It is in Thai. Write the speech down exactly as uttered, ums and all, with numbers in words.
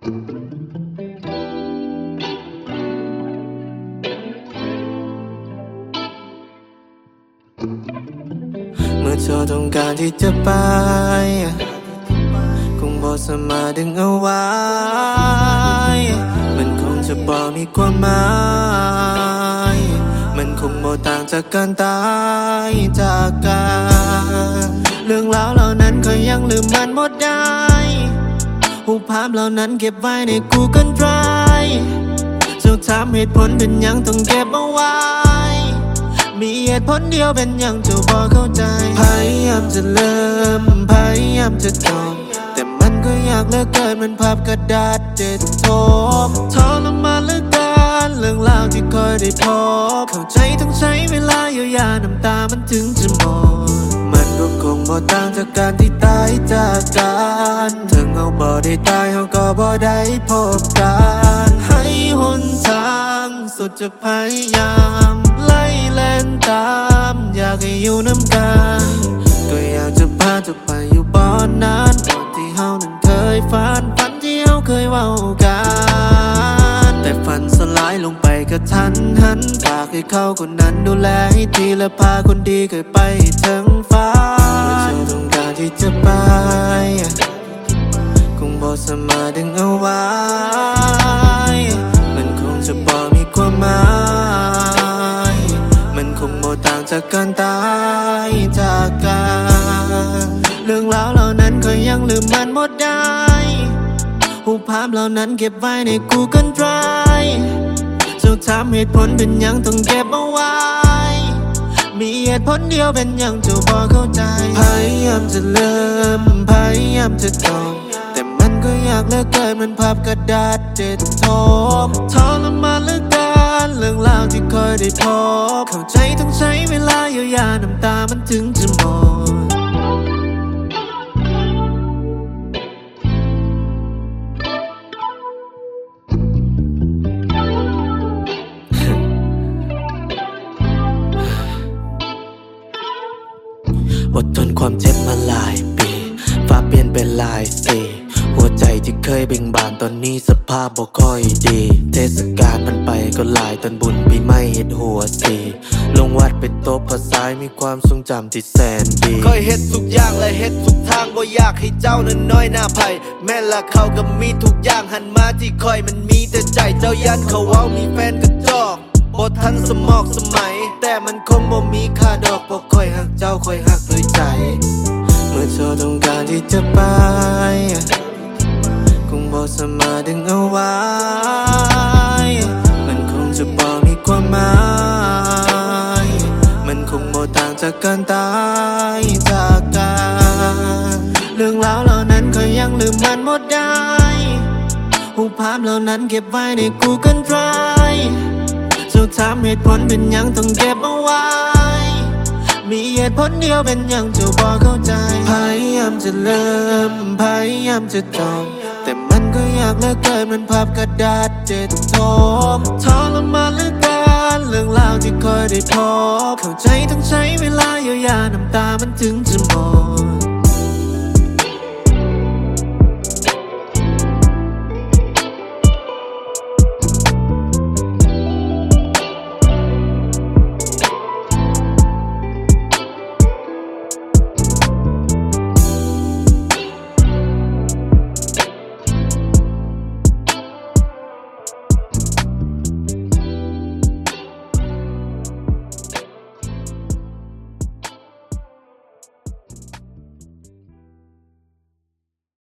เมื่อเธอต้องการที่จะไปคงบอกสามารถดึงเอาไว้มันคงจะบอกมีความหมายมันคงบ่ต่างจากการตายจากกันเรื่องราวเหล่านั้นก็ยังลืมมันหมดได้รูปภาพเหล่านั้นเก็บไว้ใน Google Drive เจ้าถามเหตุผลเป็นยังต้องเก็บเอาไว้มีเหตุผลเดียวเป็นยังเจ้าบ่เข้าใจพยายามจะลืมพยายามจะจำแต่มันก็ยากเหลือเกินมันภาพกระดาษเจ็ดโทมทรมานเหลือเกินเรื่องราวที่เคยได้พบเข้าใจต้องใช้เวลาเยียวยาน้ำตามันถึงจะหมดมันก็คงบ่ต่างจากการที่ตายจากกันถึงเอาบ่ได้ตายเขาก็บ่ได้พบกันให้หนทางสุดจะพยายามไล่เล่นตามอยากให้อยู่น้ำกันก็อยากจะพาเธอไปอยู่บ่อนั้นบ่อนที่เฮานั้นเคยฝันฝันที่เฮาเคยเว้ากันแต่ฝันสลายลงไปกระทันหันฝากให้เขาคนนั้นดูแลให้ดีและพาคนดีเคยไปถึงฟ้าเมื่อเธอต้องการที่จะไปคงบ่สามารถดึงเอาไว้มันคงจะบ่มีความหมายมันคงบ่ต่างจากการตายจากกันเรื่องราวเหล่านั้นก็ยังลืมมันหมดได้รูปภาพเหล่านั้นเก็บไว้ใน Google Drive เจ้าถามเหตุผลเป็นยังต้องเก็บเอาไว้มีเหตุผลเดียวเป็นยังเจ้าบ่เข้าใจพยายามจะลืมพยายามจะจำแต่มันก็ยากเหลือเกินมันภาพกระดาษเจ็ดโทมทรมานเหลือเกินเรื่องราวที่เคยได้พบเข้าใจต้องใช้เวลาเยียวยาน้ำตามันถึงจะหมดอดทนความเจ็บมาหลายปีฟ้าเปลี่ยนเป็นลายสีหัวใจที่เคยเบ่งบานตอนนี้สภาพบ่ค่อยดีเทศกาลมันไปก็หลายตอนบุญปีใหม่เฮ็ดหัวสีลงวัดไปโต๊ะภาษามีความทรงจำที่แสนดีค่อยเฮ็ดทุกอย่างและเฮ็ดทุกทางบ่อยากให้เจ้านั้นน้อยหน้าไผแม่ละเขาก็มีทุกอย่างหันมาที่ค่อยมันมีแต่ใจเจ้ายันเขาเว้ามีแฟนกระจอกบ่ทันสมอกสมัยแต่มันคงบ่มีค่าดอกเพราะค่อยหักเจ้าค่อยหักด้วยใจเมื่อเธอต้องการที่จะไปคงบ่สามารถดึงเอาไว้มันคงจะบ่มีความหมายมันคงบ่ต่างจากการตายจากกันเรื่องราวเหล่านั้นก็ยังลืมมันหมดได้รูปภาพเหล่านั้นเก็บไว้ใน Google Driveเจ้าถามเหตุผลเป็นยังต้องเก็บเอาไว้มีเหตุผลเดียวเป็นยังเจ้าบ่เข้าใจพยายามจะลืมพยายามจะจำแต่มันก็ยากเหลือเกินมันภาพกระดาษเจ็ดโทมทรมานเหลือเกินเรื่องราวที่เคยได้พบเข้าใจต้องใช้เวลาเยียวยาน้ำตามันถึงจะหมด